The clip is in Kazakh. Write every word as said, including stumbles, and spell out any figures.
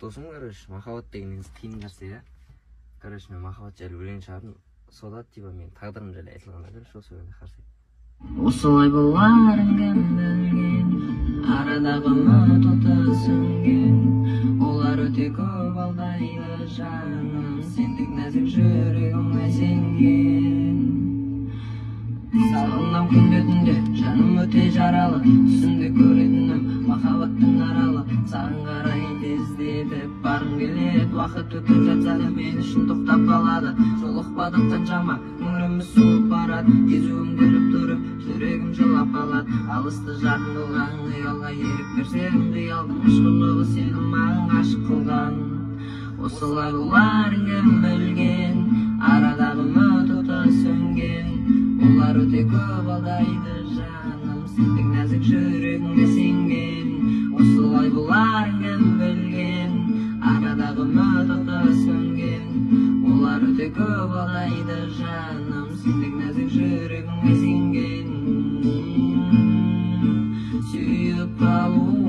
досым, короче, махаббат деген негізі қиын нәрсе, иә. Короче, мен махаббат жайлы өлең шығардым. Сода, типа, мен тағдырым жайлы айтылғанда, короче, осы өлеңді қарсы. Осылай боларын кім білген, арадағы үміт оты сөнген, олар өте көп алдайды жаным, сендік нәзік жүрегіме сенген. Сағынам күнде түнде, жаным өте жаралы, түсімде көретінім махаббаттың аралы. Саған қарайын тездетіп барғым келеді, уақыт өтіп жатса да мен үшін тоқтап қалады. Жолықпадық қаншама, өміріміз суып барады, езуім күліп тұрып, жүрегім жылап қалады. Алысты жақын қылған қиялға ерік берсем, қиялдың ұшқырлығы сені маған ғашық қылған. Осылай боларын кім білген, арадағы үміт оты сөнген, олар өте көп алдайды жаным, сендік нәзік жүрегіңе сенген. Осылай боларын кім білген, арадағы үміт оты сөнген, олар өте көп алдайды жаным, сендік нәзік жүрегіңе сенген. Сүйіп қалу